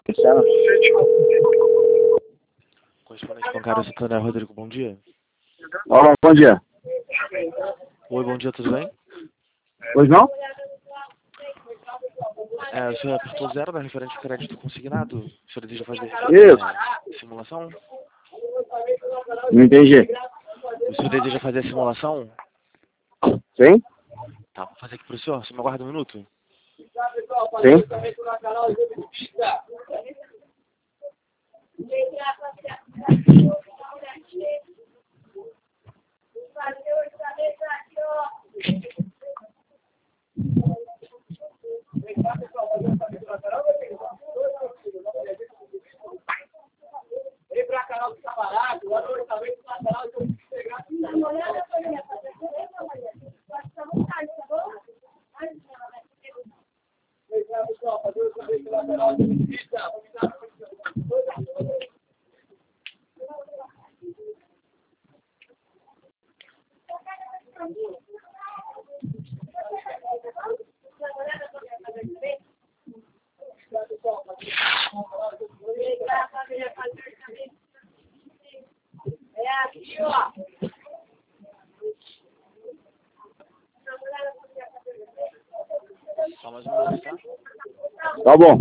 Correspondente bancário Santander, Rodrigo, bom dia. Olá, bom dia. Oi, bom dia, tudo bem? Pois não? O senhor apertou 0 da referente de crédito consignado? O senhor deseja fazer simulação? Não entendi. O senhor deseja fazer a simulação? Sim? Tá, vou fazer aqui pro senhor. Você me aguarda um minuto? Sim? Só mais um minuto, tá? Tá bom.